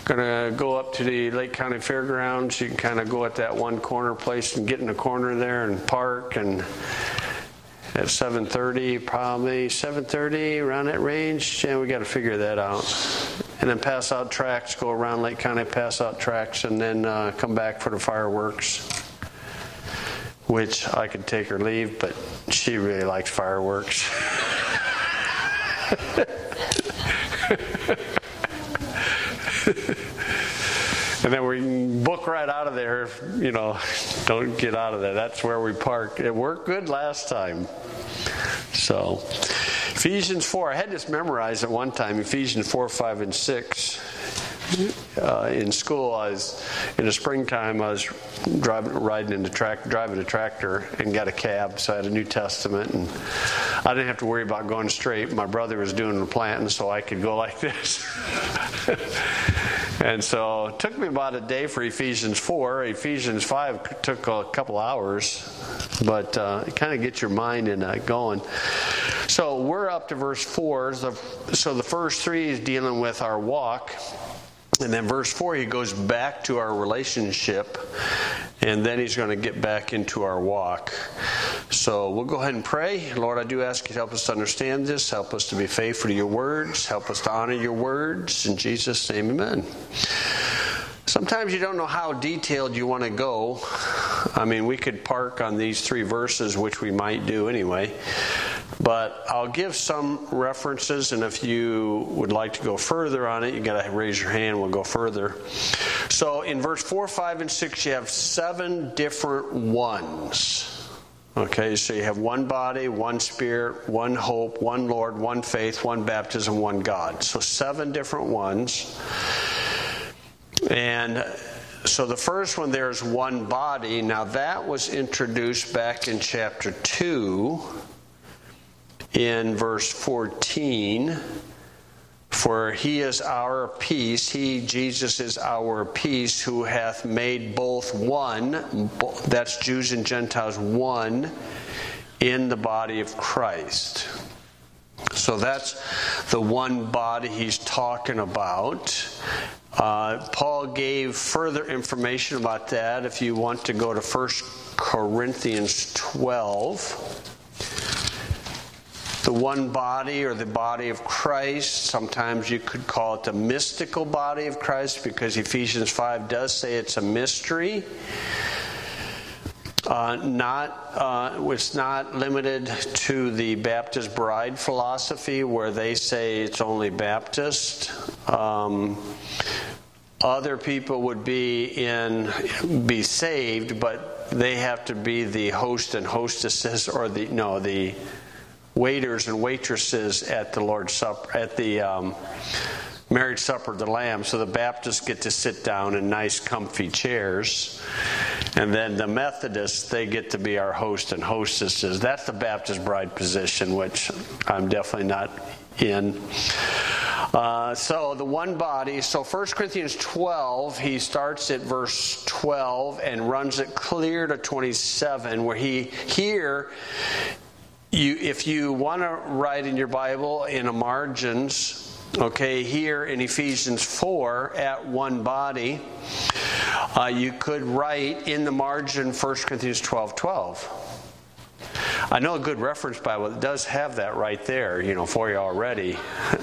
Gonna go up to the Lake County Fairgrounds. You can kind of go at that one corner place and get in the corner there and park, and at 7:30, probably 7:30, around that range. Yeah, we got to figure that out. And then pass out tracts, go around Lake County, pass out tracts, and then come back for the fireworks, which I could take or leave, but she really likes fireworks. And then we can book right out of there, don't get out of there. That's where we park. It worked good last time. So, Ephesians 4, I had this memorized at one time, Ephesians 4, 5, and 6. In school, in the springtime, I was driving a tractor and got a cab, so I had a New Testament, and I didn't have to worry about going straight. My brother was doing the planting, so I could go like this. And so it took me about a day for Ephesians 4. Ephesians 5 took a couple hours, but it kind of gets your mind in going. So we're up to verse 4. So the first 3 is dealing with our walk. And then verse 4, he goes back to our relationship, and then he's going to get back into our walk. So we'll go ahead and pray. Lord, I do ask you to help us to understand this. Help us to be faithful to your words. Help us to honor your words. In Jesus' name, amen. Sometimes you don't know how detailed you want to go. I mean, we could park on these 3 verses, which we might do anyway. But I'll give some references, and if you would like to go further on it, you got to raise your hand. We'll go further. So in verse 4, 5, and 6, you have 7 different ones. Okay, so you have one body, one spirit, one hope, one Lord, one faith, one baptism, one God. So 7 different ones. And so the first one there is one body. Now that was introduced back in chapter 2 in verse 14. For he is our peace, Jesus is our peace, who hath made both one, that's Jews and Gentiles, one in the body of Christ. So that's the one body he's talking about. Paul gave further information about that if you want to go to 1 Corinthians 12. The one body, or the body of Christ, sometimes you could call it the mystical body of Christ, because Ephesians 5 does say it's a mystery. It's not limited to the Baptist bride philosophy, where they say it's only Baptist. Other people would be saved, but they have to be the host and hostesses, or the waiters and waitresses at the Lord's Supper, at the marriage supper of the Lamb. So the Baptists get to sit down in nice comfy chairs, and then the Methodists, they get to be our host and hostesses. That's the Baptist bride position, which I'm definitely not in. So the one body. So 1 Corinthians 12, he starts at verse 12 and runs it clear to 27, where if you want to write in your Bible in the margins, okay, here in Ephesians 4 at one body, you could write in the margin 1 Corinthians 12:12. I know a good reference Bible that does have that right there, for you already.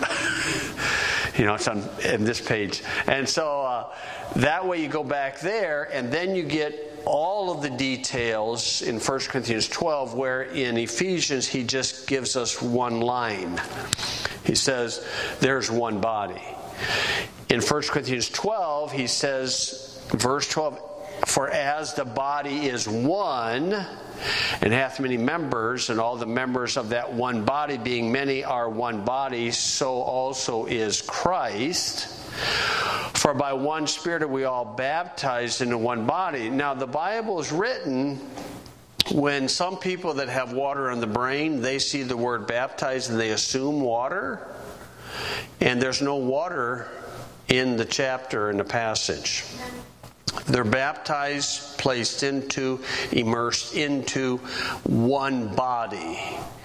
It's on in this page. And so that way you go back there, and then you get all of the details in 1 Corinthians 12, where in Ephesians he just gives us one line. He says, there's one body. In 1 Corinthians 12, he says, verse 12, for as the body is one, and hath many members, and all the members of that one body, being many, are one body, so also is Christ. For by one Spirit are we all baptized into one body. Now the Bible is written when some people that have water in the brain, they see the word baptized and they assume water. And there's no water in the chapter, in the passage. They're baptized, placed into, immersed into one body.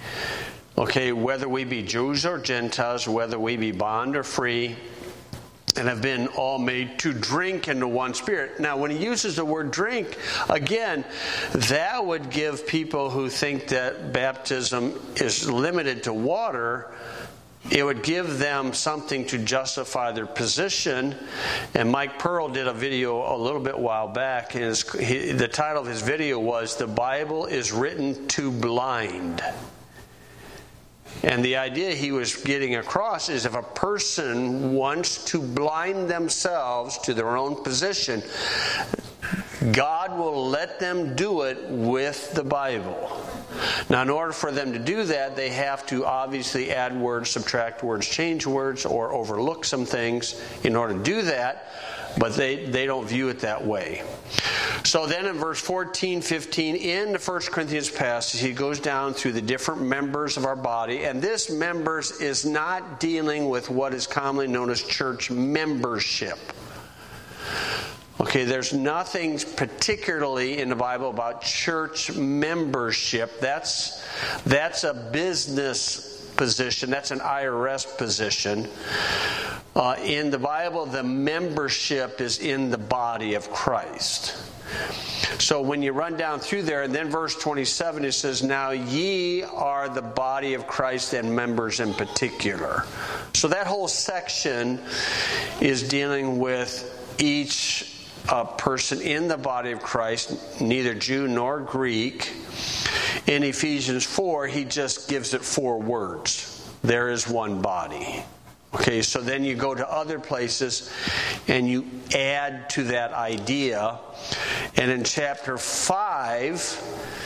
Okay, whether we be Jews or Gentiles, whether we be bond or free, and have been all made to drink into one Spirit. Now, when he uses the word drink, again, that would give people who think that baptism is limited to water, it would give them something to justify their position. And Mike Pearl did a video a little bit while back, and the title of his video was, "The Bible is Written to Blind." And the idea he was getting across is if a person wants to blind themselves to their own position, God will let them do it with the Bible. Now, in order for them to do that, they have to obviously add words, subtract words, change words, or overlook some things in order to do that, but they don't view it that way. So then in verse 14, 15, in the 1 Corinthians passage, he goes down through the different members of our body, and this members is not dealing with what is commonly known as church membership. Okay, there's nothing particularly in the Bible about church membership. That's a business position. That's an IRS position. In the Bible, the membership is in the body of Christ. So when you run down through there, and then verse 27, it says, "Now ye are the body of Christ and members in particular." So that whole section is dealing with each person in the body of Christ, neither Jew nor Greek. In Ephesians 4, he just gives it 4 words. There is one body. Okay, so then you go to other places and you add to that idea. And in chapter 5,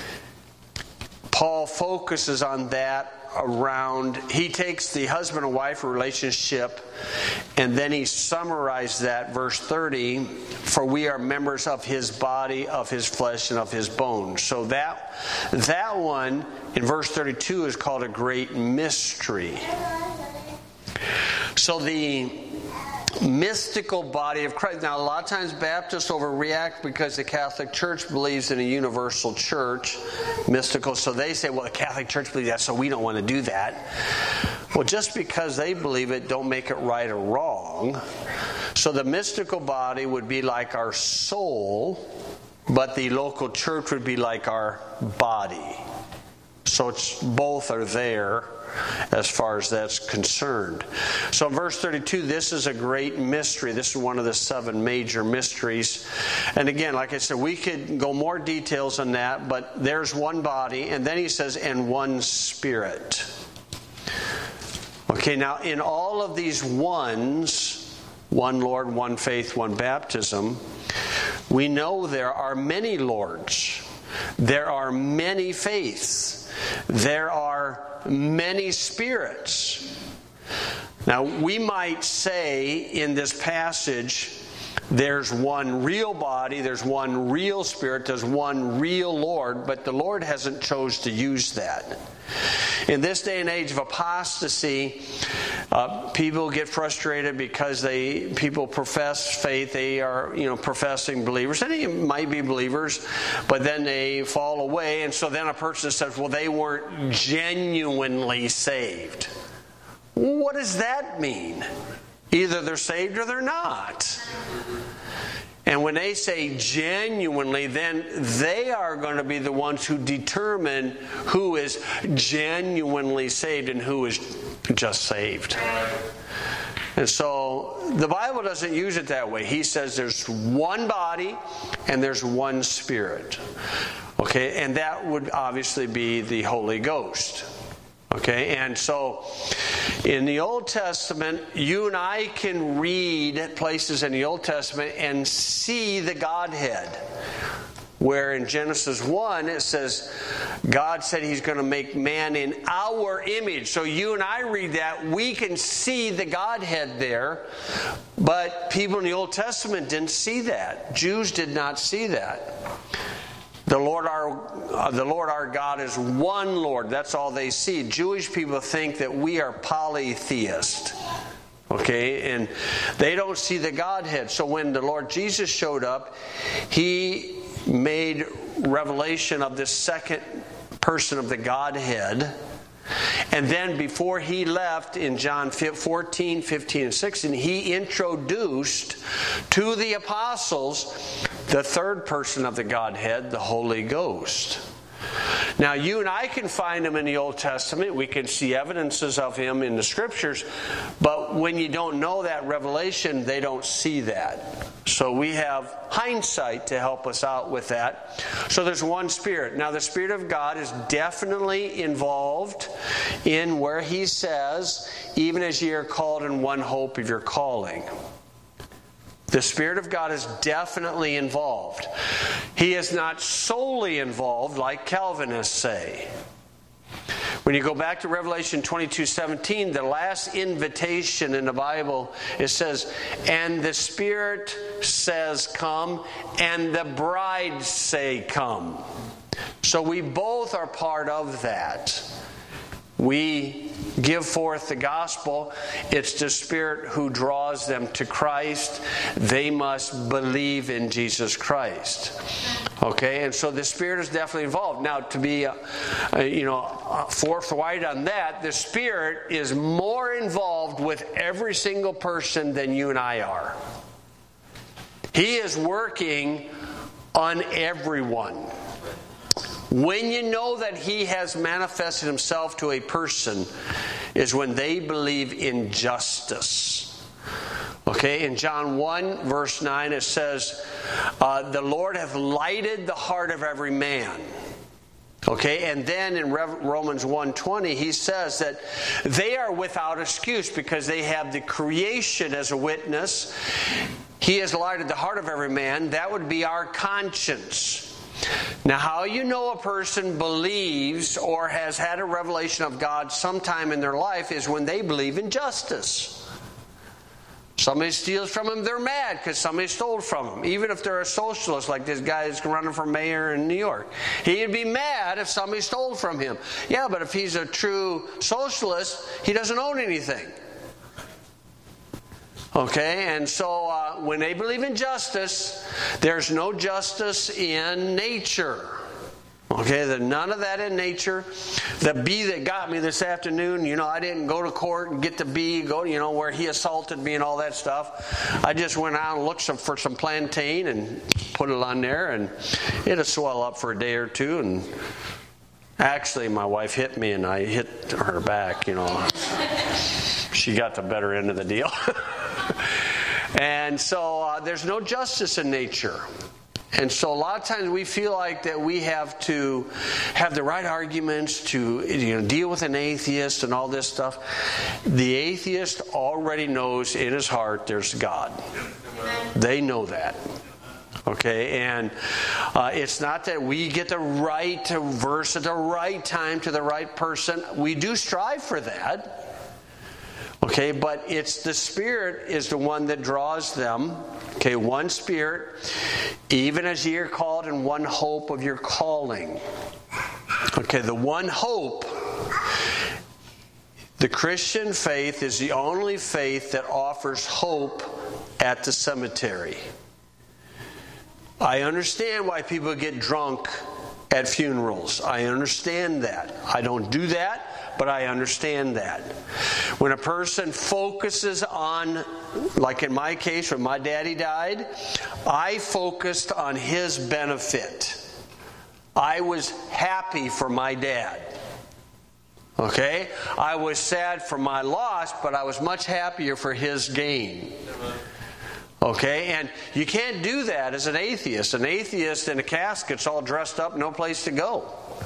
Paul focuses on that around, he takes the husband and wife relationship and then he summarized that, verse 30, "For we are members of his body, of his flesh, and of his bones." So that one in verse 32 is called a great mystery. So the mystical body of Christ. Now, a lot of times Baptists overreact because the Catholic Church believes in a universal church, mystical. So they say, well, the Catholic Church believes that, so we don't want to do that. Well, just because they believe it, don't make it right or wrong. So the mystical body would be like our soul, but the local church would be like our body. So it's both are there as far as that's concerned. So in verse 32, this is a great mystery. This is one of the 7 major mysteries. And again, like I said, we could go more details on that, but there's one body, and then he says, and one Spirit. Okay, now in all of these ones, one Lord, one faith, one baptism, we know there are many Lords. There are many faiths. There are many spirits. Now, we might say in this passage, there's one real body, there's one real Spirit, there's one real Lord, but the Lord hasn't chose to use that. In this day and age of apostasy, people get frustrated because people profess faith. They are, professing believers, and they might be believers, but then they fall away, and so then a person says, well, they weren't genuinely saved. What does that mean? Either they're saved or they're not. And when they say genuinely, then they are going to be the ones who determine who is genuinely saved and who is just saved. And so the Bible doesn't use it that way. He says there's one body and there's one Spirit. Okay, and that would obviously be the Holy Ghost. Okay, and so in the Old Testament, you and I can read places in the Old Testament and see the Godhead. Where in Genesis 1 it says, God said He's going to make man in our image. So you and I read that, we can see the Godhead there. But people in the Old Testament didn't see that. Jews did not see that. The Lord our God is one Lord. That's all they see. Jewish people think that we are polytheist. Okay? And they don't see the Godhead. So when the Lord Jesus showed up, He made revelation of this second person of the Godhead. And then before he left in John 14, 15, and 16, he introduced to the apostles the third person of the Godhead, the Holy Ghost. Now, you and I can find him in the Old Testament. We can see evidences of him in the Scriptures. But when you don't know that revelation, they don't see that. So we have hindsight to help us out with that. So there's one Spirit. Now, the Spirit of God is definitely involved in where he says, even as ye are called in one hope of your calling. The Spirit of God is definitely involved. He is not solely involved like Calvinists say. When you go back to Revelation 22:17, the last invitation in the Bible, it says, and the Spirit says come, and the bride say come. So we both are part of that. We give forth the gospel. It's the Spirit who draws them to Christ. They must believe in Jesus Christ. Okay, and so the Spirit is definitely involved. Now, to be, forthright on that, the Spirit is more involved with every single person than you and I are. He is working on everyone. When you know that he has manifested himself to a person is when they believe in justice. Okay, in John 1 verse 9 it says, the Lord hath lighted the heart of every man. Okay, and then in Romans 1:20 he says that they are without excuse because they have the creation as a witness. He has lighted the heart of every man. That would be our conscience. Now, how you know a person believes or has had a revelation of God sometime in their life is when they believe in justice. Somebody steals from them, they're mad because somebody stole from them. Even if they're a socialist, like this guy is running for mayor in New York. He'd be mad if somebody stole from him. Yeah, but if he's a true socialist, he doesn't own anything. Okay, and so when they believe in justice, there's no justice in nature. Okay, there's none of that in nature. The bee that got me this afternoon, I didn't go to court and get the bee, where he assaulted me and all that stuff. I just went out and looked for some plantain and put it on there, and it'll swell up for a day or two. And actually, my wife hit me, and I hit her back, She got the better end of the deal. And so there's no justice in nature. And so a lot of times we feel like that we have to have the right arguments to deal with an atheist and all this stuff. The atheist already knows in his heart there's God. They know that. Okay, and it's not that we get the right verse at the right time to the right person. We do strive for that. Okay, but it's the Spirit is the one that draws them. Okay, one Spirit, even as ye are called in one hope of your calling. Okay, the one hope. The Christian faith is the only faith that offers hope at the cemetery. I understand why people get drunk at funerals. I understand that. I don't do that. But I understand that. When a person focuses on, like in my case when my daddy died, I focused on his benefit. I was happy for my dad. Okay? I was sad for my loss, but I was much happier for his gain. Okay? And you can't do that as an atheist. An atheist in a casket's all dressed up, no place to go.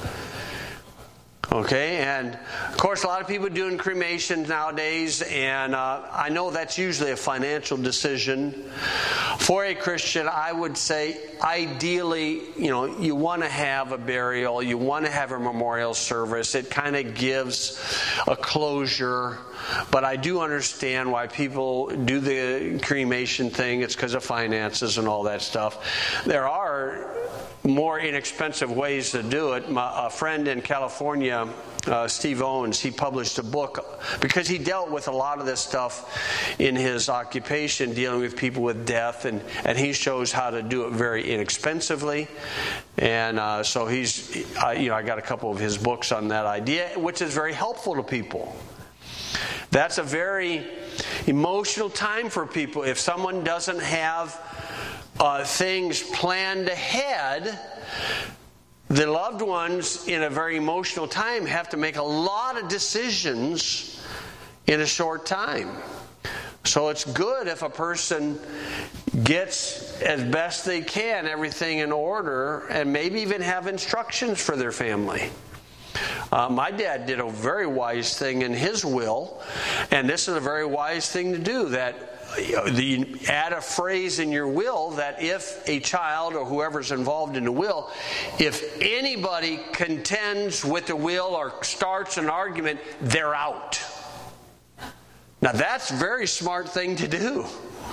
Okay, and of course a lot of people doing cremations nowadays, and I know that's usually a financial decision. For a Christian, I would say ideally, you want to have a burial, you want to have a memorial service. It kind of gives a closure, but I do understand why people do the cremation thing. It's because of finances and all that stuff. There are more inexpensive ways to do it. A friend in California, Steve Owens, he published a book because he dealt with a lot of this stuff in his occupation, dealing with people with death, and he shows how to do it very inexpensively. And so I got a couple of his books on that idea, which is very helpful to people. That's a very emotional time for people. If someone doesn't have things planned ahead, the loved ones in a very emotional time have to make a lot of decisions in a short time. So it's good if a person gets, as best they can, everything in order, and maybe even have instructions for their family. My dad did a very wise thing in his will, and this is a very wise thing to do, that add a phrase in your will that if a child or whoever's involved in the will, if anybody contends with the will or starts an argument, they're out. Now that's a very smart thing to do.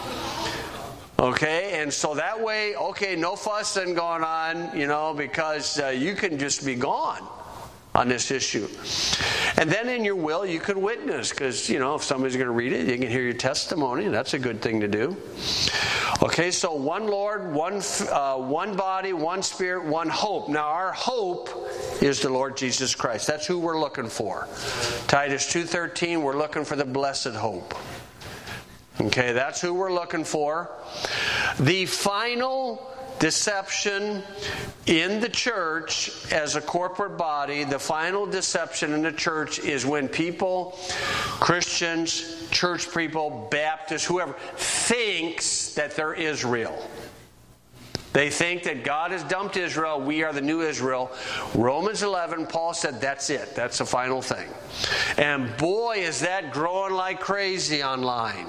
Okay, and so that way, no fussing going on, because you can just be gone on this issue. And then in your will, you could witness, because, if somebody's going to read it, you can hear your testimony, and that's a good thing to do. Okay, so one Lord, one body, one Spirit, one hope. Now, our hope is the Lord Jesus Christ. That's who we're looking for. Titus 2:13, we're looking for the blessed hope. Okay, that's who we're looking for. The final deception in the church as a corporate body, the final deception in the church is when people, Christians, church people, Baptists, whoever, thinks that they're Israel. They think that God has dumped Israel, we are the new Israel. Romans 11, Paul said that's it. That's the final thing. And boy, is that growing like crazy online.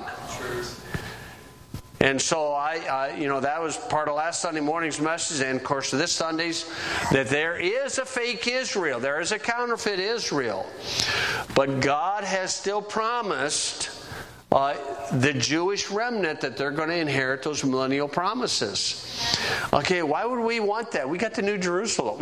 And so that was part of last Sunday morning's message, and of course this Sunday's, that there is a fake Israel. There is a counterfeit Israel. But God has still promised the Jewish remnant that they're going to inherit those millennial promises. Okay, why would we want that? We got the New Jerusalem.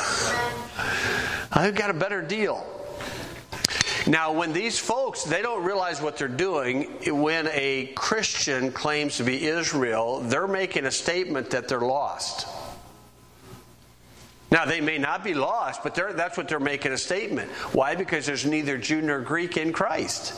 I've got a better deal. Now, when these folks, they don't realize what they're doing. When a Christian claims to be Israel, they're making a statement that they're lost. Now, they may not be lost, but that's what they're making a statement. Why? Because there's neither Jew nor Greek in Christ.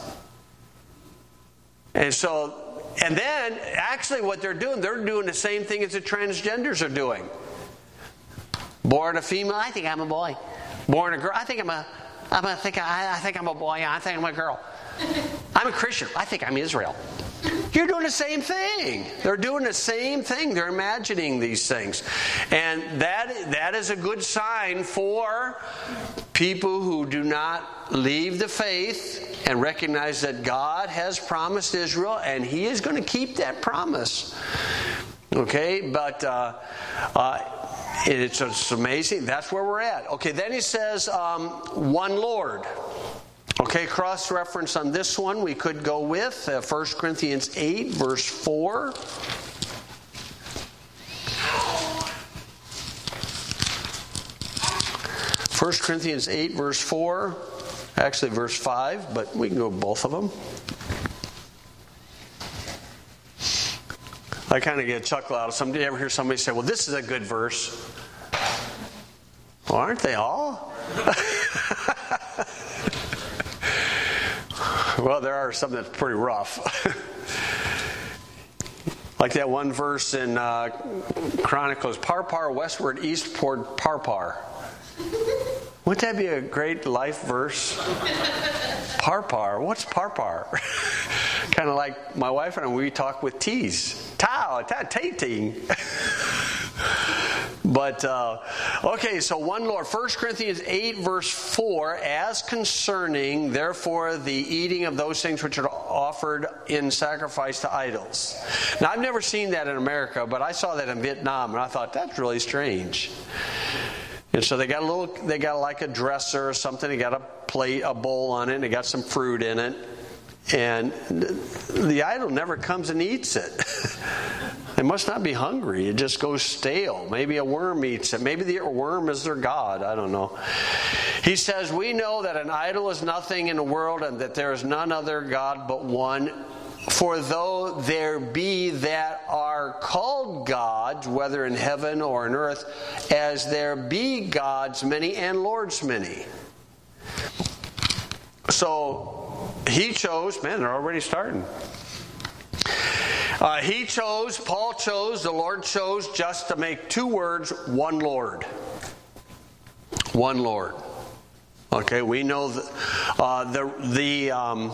And then, actually what they're doing the same thing as the transgenders are doing. Born a female, I think I'm a boy. Born a girl, I think I'm a boy. I think I'm a girl. I'm a Christian. I think I'm Israel. You're doing the same thing. They're doing the same thing. They're imagining these things. And that is a good sign for people who do not leave the faith and recognize that God has promised Israel, and He is going to keep that promise. Okay, but it's amazing. That's where we're at. Okay, then he says, one Lord. Okay, cross-reference on this one we could go with 1 Corinthians 8, verse 4. 1 Corinthians 8, verse 4. Actually, verse 5, but we can go with both of them. I kind of get a chuckle out of somebody. You ever hear somebody say, well, this is a good verse? Well, aren't they all? Well, there are some that's pretty rough. Like that one verse in Chronicles, Parpar westward, eastward Parpar. Wouldn't that be a great life verse? Parpar, what's Parpar? Kind of like my wife and I, we talk with T's. Tao, tating. But, okay, so one Lord. 1 Corinthians 8, verse 4, as concerning, therefore, the eating of those things which are offered in sacrifice to idols. Now, I've never seen that in America, but I saw that in Vietnam, and I thought, that's really strange. And so they got like a dresser or something, they got a plate, a bowl on it, and they got some fruit in it. And the idol never comes and eats it. They must not be hungry. It just goes stale. Maybe a worm eats it. Maybe the worm is their god. I don't know. He says, we know that an idol is nothing in the world and that there is none other God but one. For though there be that are called gods, whether in heaven or in earth, as there be gods many and lords many. So he chose, man, they're already starting. He chose, Paul chose, the Lord chose just to make two words, one Lord. One Lord. Okay, we know the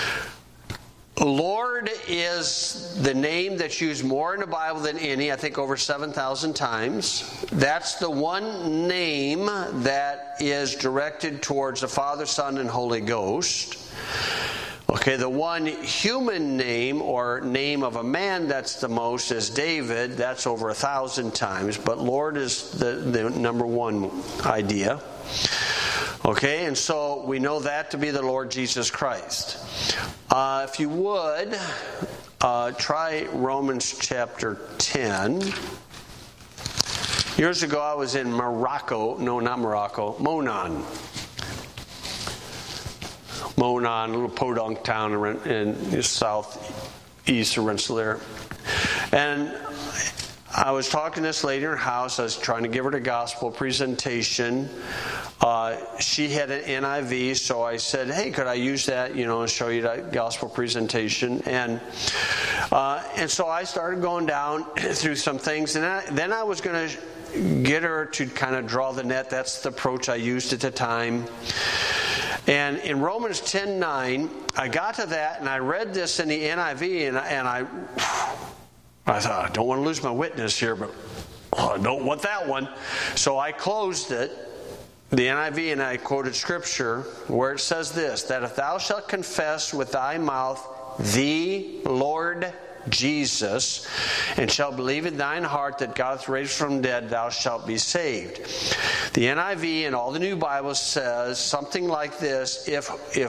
Lord is the name that's used more in the Bible than any, I think over 7,000 times. That's the one name that is directed towards the Father, Son, and Holy Ghost. Okay, the one human name or name of a man that's the most is David. That's over 1,000 times. But Lord is the number one idea. Okay, and so we know that to be the Lord Jesus Christ. If you would, try Romans chapter 10. Years ago I was in Morocco. No, not Morocco. Monon, a little podunk town in southeast of Rensselaer. And I was talking to this lady in her house. I was trying to give her the gospel presentation. She had an NIV, so I said, hey, could I use that, and show you that gospel presentation? And so I started going down through some things. And then I was going to get her to kind of draw the net. That's the approach I used at the time. And in Romans 10:9, I got to that, and I read this in the NIV, and I thought, I don't want to lose my witness here, but I don't want that one. So I closed it, the NIV, and I quoted Scripture where it says this, that if thou shalt confess with thy mouth the Lord Jesus, and shalt believe in thine heart that God hath raised from the dead, thou shalt be saved. The NIV and all the new Bibles says something like this: if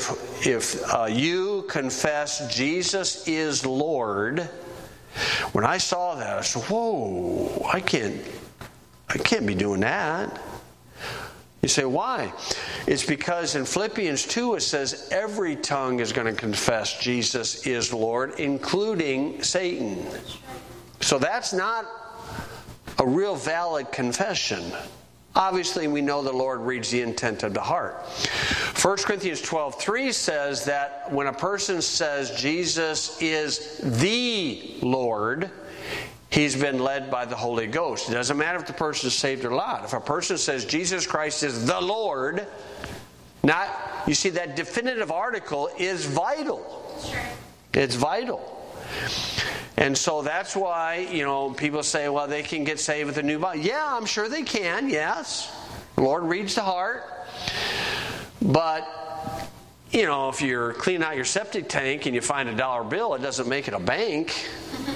you confess Jesus is Lord. When I saw that, I said, whoa, I can't be doing that. You say, why? It's because in Philippians 2 it says every tongue is going to confess Jesus is Lord, including Satan. So that's not a real valid confession. Obviously, we know the Lord reads the intent of the heart. 1 Corinthians 12:3 says that when a person says Jesus is the Lord, he's been led by the Holy Ghost. It doesn't matter if the person is saved or not. If a person says Jesus Christ is the Lord, you see that definitive article is vital. Sure. It's vital. And so that's why, people say, well, they can get saved with a new body. Yeah, I'm sure they can, yes. The Lord reads the heart. But, if you're cleaning out your septic tank and you find a $1 bill, it doesn't make it a bank.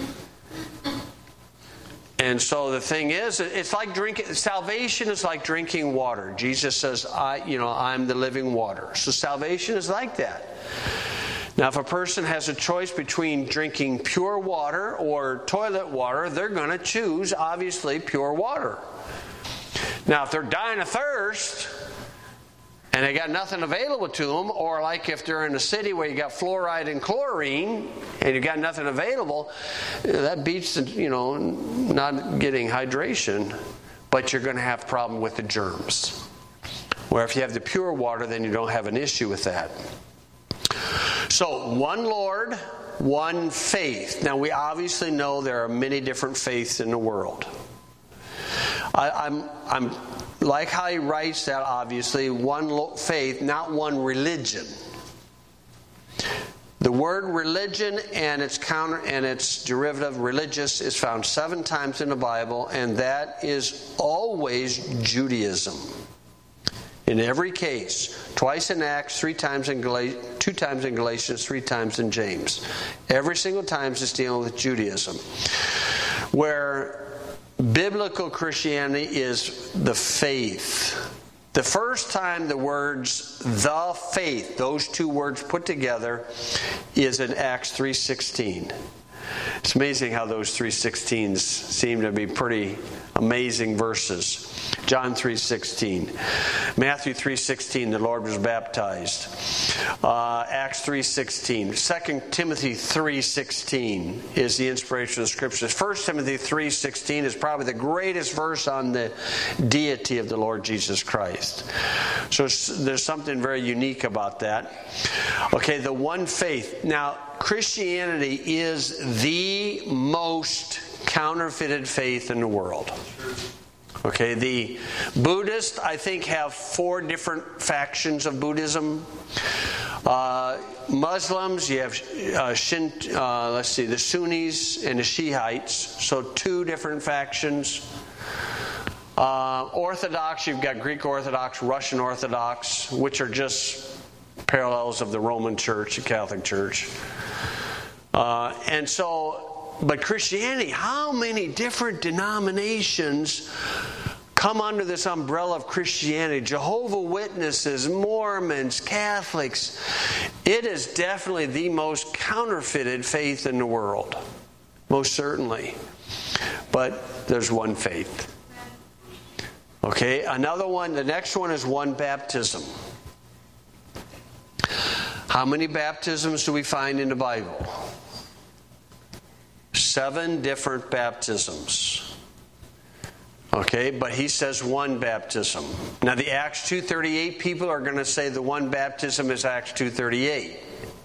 And so the thing is, it's like salvation is like drinking water. Jesus says, I'm the living water. So salvation is like that. Now, if a person has a choice between drinking pure water or toilet water, they're going to choose, obviously, pure water. Now, if they're dying of thirst and they got nothing available to them, or like if they're in a city where you got fluoride and chlorine and you got nothing available, that beats, not getting hydration, but you're going to have a problem with the germs. Where if you have the pure water, then you don't have an issue with that. So, one Lord, one faith. Now, we obviously know there are many different faiths in the world. I'm like how he writes that, obviously, one faith, not one religion. The word religion and its counter and its derivative, religious, is found 7 times in the Bible, and that is always Judaism. In every case, twice in Acts, 3 times in 2 times in Galatians, 3 times in James. Every single time it's dealing with Judaism. Where biblical Christianity is the faith. The first time the words the faith, those 2 words put together, is in Acts 3:16. It's amazing how those 3:16s seem to be pretty amazing verses. John 3:16. Matthew 3:16, the Lord was baptized. Acts 3:16. 2 Timothy 3:16 is the inspiration of the Scriptures. 1 Timothy 3:16 is probably the greatest verse on the deity of the Lord Jesus Christ. So there's something very unique about that. Okay, the one faith. Now, Christianity is the most counterfeited faith in the world. Okay, the Buddhists, I think, have 4 different factions of Buddhism. Muslims, you have the Sunnis and the Shiites, so 2 different factions. Orthodox, you've got Greek Orthodox, Russian Orthodox, which are just parallels of the Roman Church, the Catholic Church. But Christianity, how many different denominations come under this umbrella of Christianity? Jehovah's Witnesses, Mormons, Catholics. It is definitely the most counterfeited faith in the world. Most certainly. But there's one faith. Okay, another one, the next one is one baptism. How many baptisms do we find in the Bible? 7 different baptisms. Okay, but he says one baptism. Now the Acts 2:38 people are going to say the one baptism is Acts 2:38.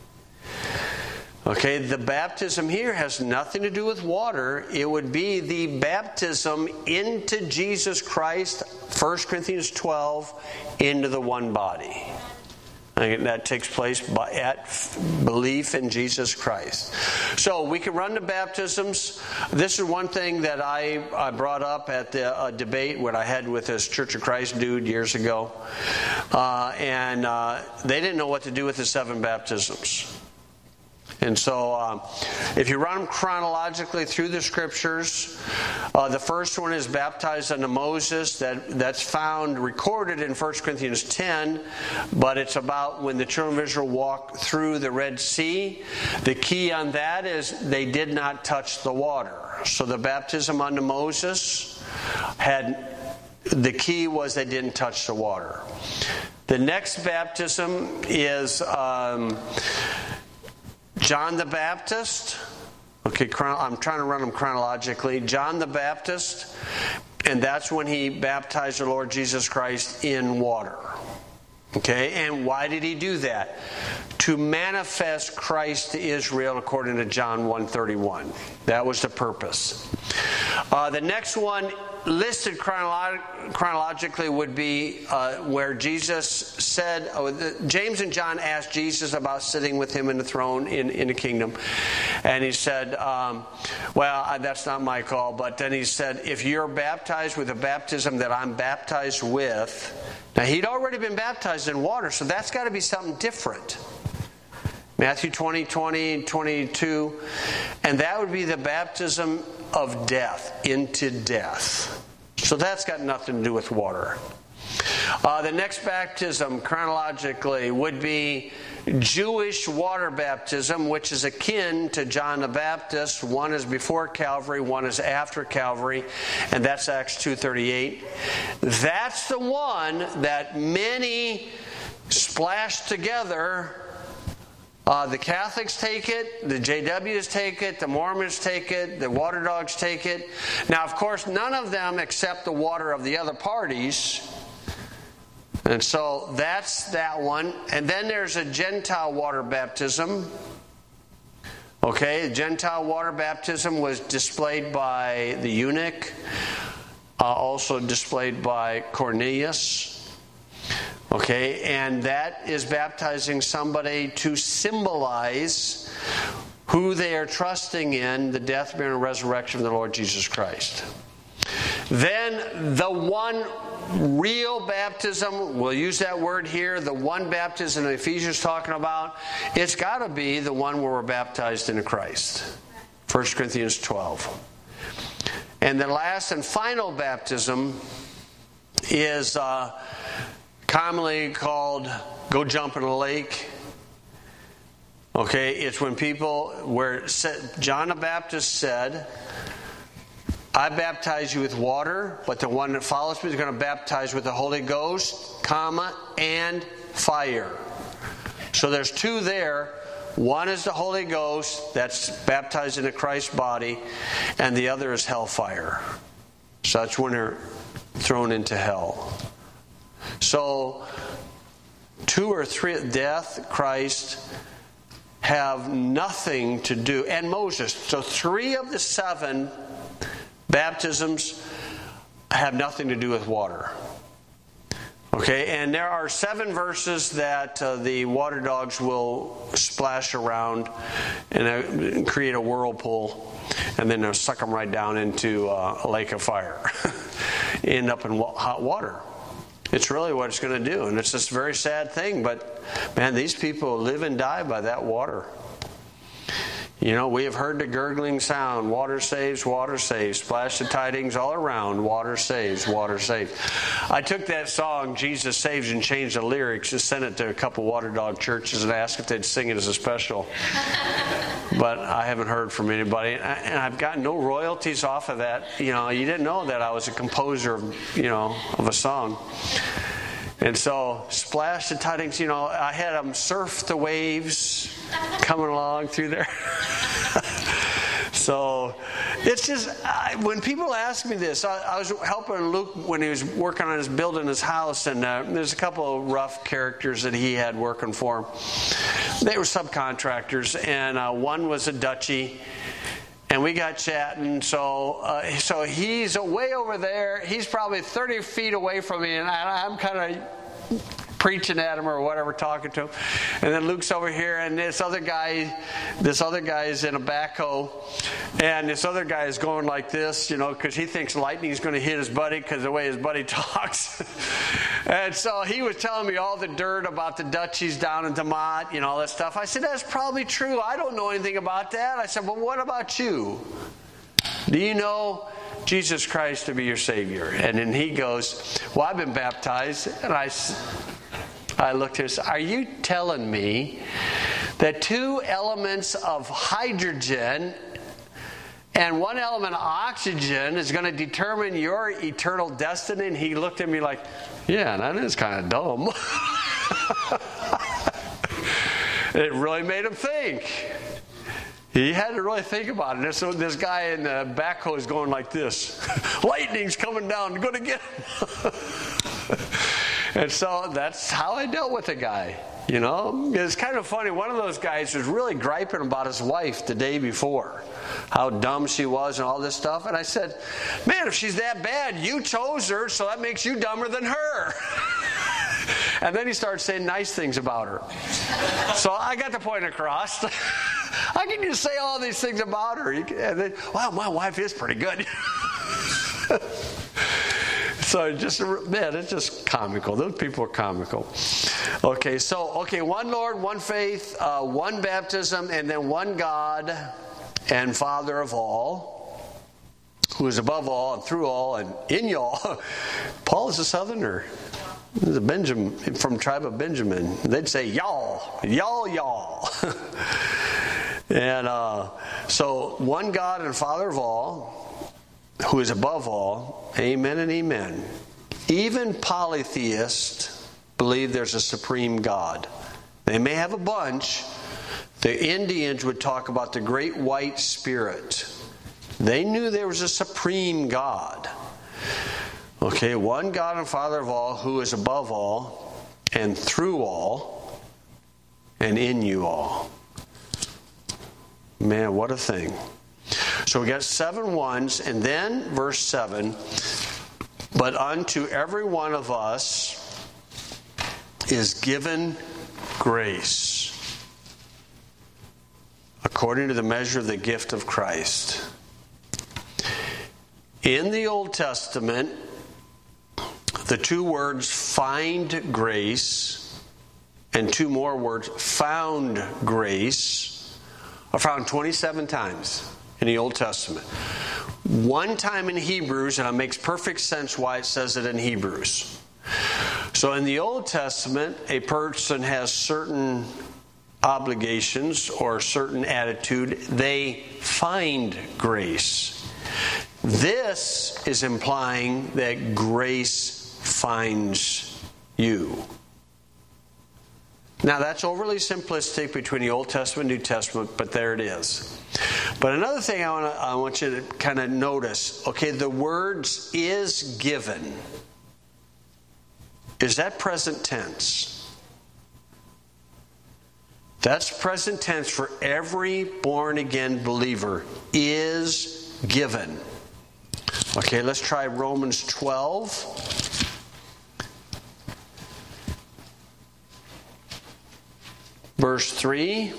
Okay, the baptism here has nothing to do with water. It would be the baptism into Jesus Christ, 1 Corinthians 12, into the one body. And that takes place at belief in Jesus Christ. So we can run the baptisms. This is one thing that I brought up at the debate what I had with this Church of Christ dude years ago. And they didn't know what to do with the 7 baptisms. And so if you run them chronologically through the Scriptures, the first one is baptized unto Moses. That's found recorded in 1 Corinthians 10, but it's about when the children of Israel walked through the Red Sea. The key on that is they did not touch the water. So the baptism unto Moses the key was they didn't touch the water. The next baptism is John the Baptist. Okay, I'm trying to run them chronologically. John the Baptist, and that's when he baptized the Lord Jesus Christ in water. Okay, and why did he do that? To manifest Christ to Israel according to John 1:31. That was the purpose. The next one listed chronologically would be where Jesus said, James and John asked Jesus about sitting with him in the throne in the kingdom. And he said, that's not my call. But then he said, if you're baptized with the baptism that I'm baptized with. Now he'd already been baptized in water, so that's got to be something different. Matthew 20, 22. And that would be the baptism of death, into death. So that's got nothing to do with water. The next baptism, chronologically, would be Jewish water baptism, which is akin to John the Baptist. One is before Calvary, one is after Calvary, and that's Acts 2:38. That's the one that many splash together. The Catholics take it, the JWs take it, the Mormons take it, the Water Dogs take it. Now, of course, none of them accept the water of the other parties. And so that's that one. And then there's a Gentile water baptism. Okay, the Gentile water baptism was displayed by the eunuch, also displayed by Cornelius. Okay, and that is baptizing somebody to symbolize who they are trusting in, the death, burial, and resurrection of the Lord Jesus Christ. Then the one real baptism, we'll use that word here, the one baptism that Ephesians is talking about, it's got to be the one where we're baptized into Christ. 1 Corinthians 12. And the last and final baptism is commonly called go jump in a lake. Okay, it's when John the Baptist said, I baptize you with water, but the one that follows me is going to baptize with the Holy Ghost, and fire. So there's two there. One is the Holy Ghost, that's baptized into Christ's body, and the other is hellfire. So that's when they're thrown into hell. So 2 or 3, death, Christ, have nothing to do, and Moses. So 3 of the 7 baptisms have nothing to do with water. Okay, and there are 7 verses that the water dogs will splash around and create a whirlpool, and then they'll suck them right down into a lake of fire. End up in hot water. It's really what it's going to do, and it's this very sad thing, but man, these people live and die by that water. You know, we have heard the gurgling sound, water saves, splash the tidings all around, water saves, water saves. I took that song, Jesus Saves, and changed the lyrics and sent it to a couple water dog churches and asked if they'd sing it as a special. But I haven't heard from anybody, and I've gotten no royalties off of that. You know, you didn't know that I was a composer, of a song. And so, splash the tidings, I had them surf the waves coming along through there. So, it's just, when people ask me this, I was helping Luke when he was working on building his house, and there's a couple of rough characters that he had working for him. They were subcontractors, and one was a Dutchie. And we got chatting, so he's way over there. He's probably 30 feet away from me, and I'm kind of preaching at him or whatever, talking to him. And then Luke's over here, and this other guy is in a backhoe, and this other guy is going like this, because he thinks lightning's going to hit his buddy because of the way his buddy talks. And so he was telling me all the dirt about the Dutchies down in DeMott, all that stuff. I said, that's probably true. I don't know anything about that. I said, well, what about you? Do you know Jesus Christ to be your Savior? And then he goes, well, I've been baptized. And I looked at him and said, are you telling me that 2 elements of hydrogen and 1 element of oxygen is going to determine your eternal destiny? And he looked at me like, yeah, that is kind of dumb. It really made him think. He had to really think about it. So this guy in the backhoe is going like this. Lightning's coming down. I'm going to get him. And so that's how I dealt with the guy. It's kind of funny. One of those guys was really griping about his wife the day before, how dumb she was and all this stuff. And I said, man, if she's that bad, you chose her, so that makes you dumber than her. And then he started saying nice things about her. So I got the point across. How can you say all these things about her? And then, wow, my wife is pretty good. So it's just comical. Those people are comical. Okay, one Lord, one faith, one baptism, and then one God and Father of all, who is above all and through all and in y'all. Paul is a Southerner. He's a Benjamin, from the tribe of Benjamin. They'd say y'all. And so one God and Father of all, who is above all, amen and amen. Even polytheists believe there's a supreme God. They may have a bunch. The Indians would talk about the great white spirit. They knew there was a supreme God. Okay, one God and Father of all, who is above all, and through all, and in you all. Man, what a thing. So we got 7 ones, and then verse 7, but unto every one of us is given grace, according to the measure of the gift of Christ. In the Old Testament, the 2 words find grace and 2 more words found grace are found 27 times in the Old Testament. 1 time in Hebrews, and it makes perfect sense why it says it in Hebrews. So in the Old Testament, a person has certain obligations or certain attitude, they find grace. This is implying that grace finds you. Now that's overly simplistic between the Old Testament and New Testament, but there it is. But another thing I want you to kind of notice, okay, the words "is given." Is that present tense? That's present tense for every born-again believer. Is given. Okay, let's try Romans 12. Verse 3.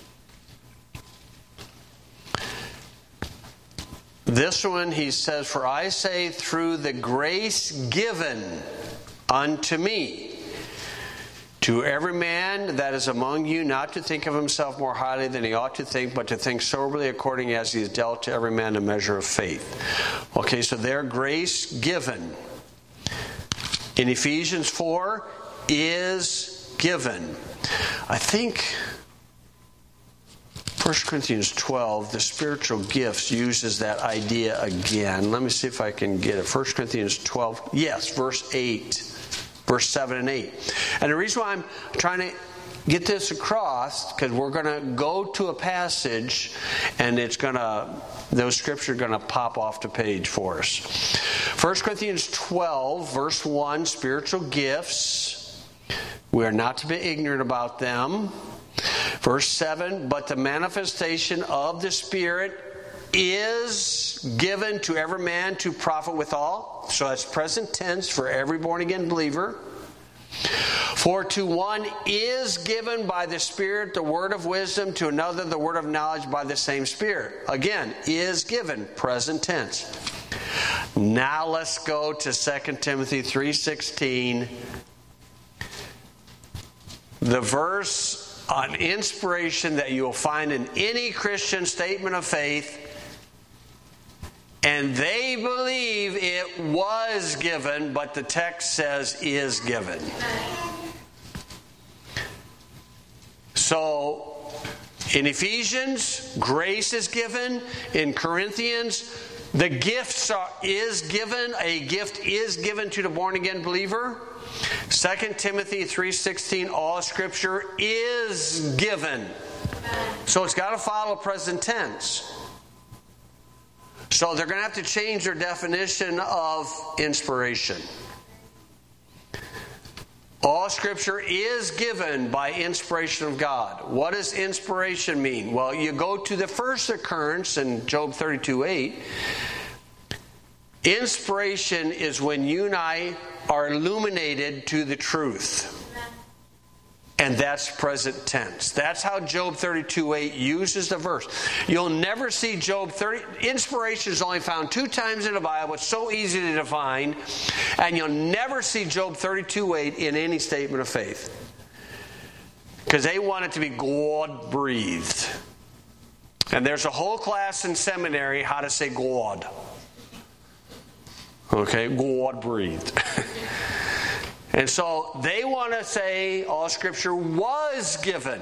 This one, he says, "For I say, through the grace given unto me, to every man that is among you, not to think of himself more highly than he ought to think, but to think soberly according as he has dealt to every man a measure of faith." Okay, so their grace given. In Ephesians 4, is given. I think 1 Corinthians 12, the spiritual gifts, uses that idea again. Let me see if I can get it. 1 Corinthians 12, yes, verse 8. Verse 7 and 8. And the reason why I'm trying to get this across, because we're going to go to a passage and those scriptures are going to pop off the page for us. 1 Corinthians 12, verse 1, spiritual gifts. We are not to be ignorant about them. Verse 7, but the manifestation of the Spirit is given to every man to profit withal. So that's present tense for every born-again believer. For to one is given by the Spirit the word of wisdom, to another the word of knowledge by the same Spirit. Again, is given, present tense. Now let's go to 2 Timothy 3:16. The verse on inspiration that you'll find in any Christian statement of faith. And they believe it was given, but the text says is given. So, in Ephesians, grace is given. In Corinthians, the gifts is given. A gift is given to the born-again believer. 2 Timothy 3:16, all Scripture is given. So it's got to follow present tense. So they're going to have to change their definition of inspiration. All Scripture is given by inspiration of God. What does inspiration mean? Well, you go to the first occurrence in Job 32:8. Inspiration is when you and I are illuminated to the truth. And that's present tense. That's how Job 32:8 uses the verse. You'll never see Job 30. Inspiration is only found 2 times in the Bible. It's so easy to define. And you'll never see Job 32:8 in any statement of faith. Because they want it to be God-breathed. And there's a whole class in seminary how to say God. Okay, God-breathed. And so they want to say all Scripture was given.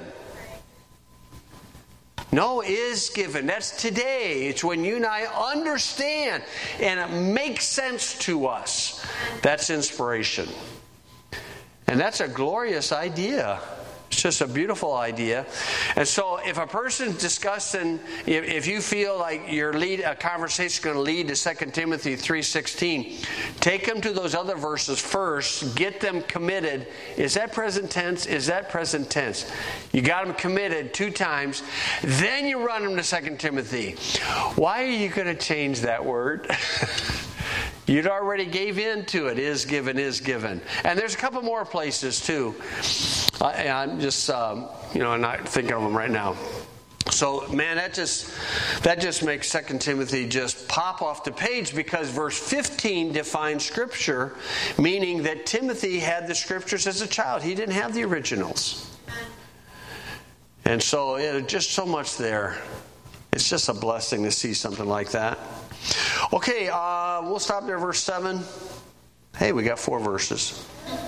No, is given. That's today. It's when you and I understand and it makes sense to us. That's inspiration. And that's a glorious idea. It's just a beautiful idea. And so if a person's discussing, if you feel like a conversation is going to lead to 2 Timothy 3:16, take them to those other verses first. Get them committed. Is that present tense? Is that present tense? You got them committed 2 times. Then you run them to 2 Timothy. Why are you going to change that word? You'd already gave in to it. Is given, is given. And there's a couple more places too. I'm just, I'm not thinking of them right now. So, man, that just makes 2 Timothy just pop off the page, because verse 15 defines Scripture, meaning that Timothy had the Scriptures as a child. He didn't have the originals. And so, just so much there. It's just a blessing to see something like that. Okay, we'll stop there, verse 7. Hey, we got 4 verses.